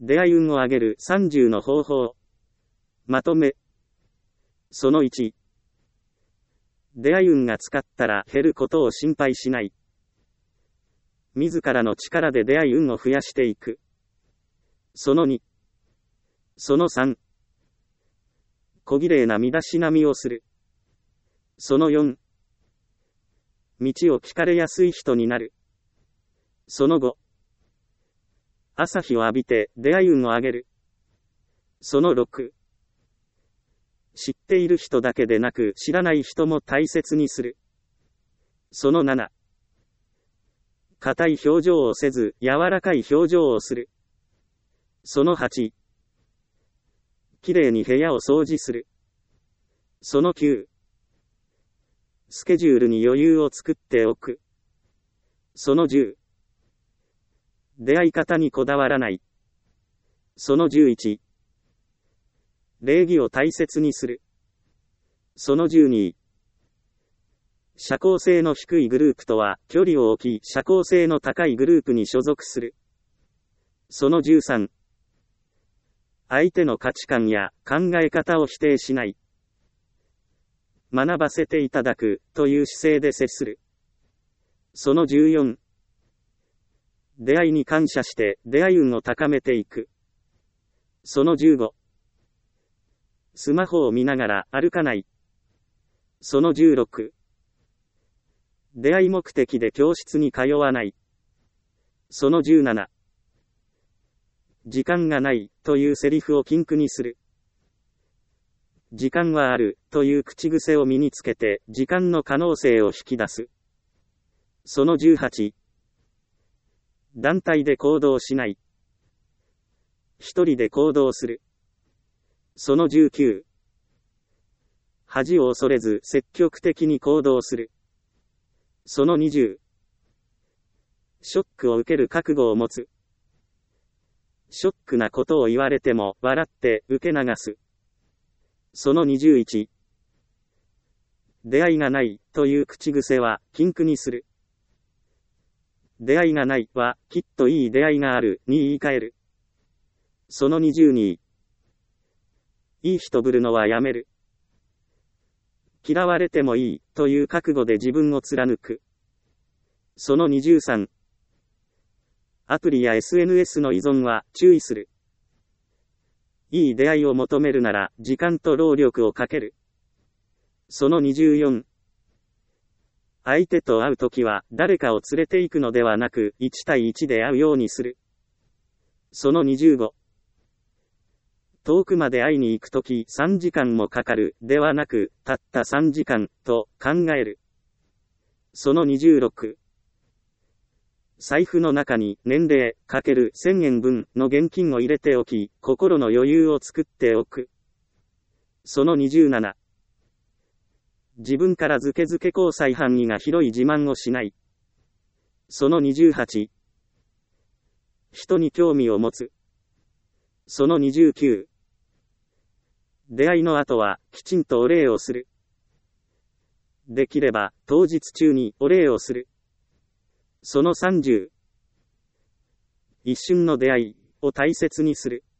出会い運を上げる30の方法。まとめ。その1。出会い運が使ったら減ることを心配しない。自らの力で出会い運を増やしていく。その2。その3。小綺麗な身だしなみをする。その4。道を聞かれやすい人になる。その5。朝日を浴びて出会い運を上げる。その6。知っている人だけでなく知らない人も大切にする。その7。硬い表情をせず柔らかい表情をする。その8。きれいに部屋を掃除する。その9。スケジュールに余裕を作っておく。その10。出会い方にこだわらない。その11。礼儀を大切にする。その12。社交性の低いグループとは距離を置き社交性の高いグループに所属する。その13。相手の価値観や考え方を否定しない。学ばせていただくという姿勢で接する。その14。出会いに感謝して出会い運を高めていく。その15。スマホを見ながら歩かない。その16。出会い目的で教室に通わない。その17。時間がないというセリフを禁句にする。時間はあるという口癖を身につけて時間の可能性を引き出す。その18。団体で行動しない。一人で行動する。その19。恥を恐れず積極的に行動する。その20。ショックを受ける覚悟を持つ。ショックなことを言われても笑って受け流す。その21。出会いがないという口癖は禁句にする。出会いがないはきっといい出会いがあるに言い換える。その22。いい人ぶるのはやめる。嫌われてもいいという覚悟で自分を貫く。その23。アプリや SNS の依存は注意する。いい出会いを求めるなら時間と労力をかける。その24。相手と会うときは誰かを連れて行くのではなく1対1で会うようにする。その25。遠くまで会いに行くとき3時間もかかるではなくたった3時間と考える。その26。財布の中に年齢×1000円分の現金を入れておき、心の余裕を作っておく。その27。自分からずけずけ交際範囲が広い自慢をしない。その28。人に興味を持つ。その29。出会いの後はきちんとお礼をする。できれば当日中にお礼をする。その30。一瞬の出会いを大切にする。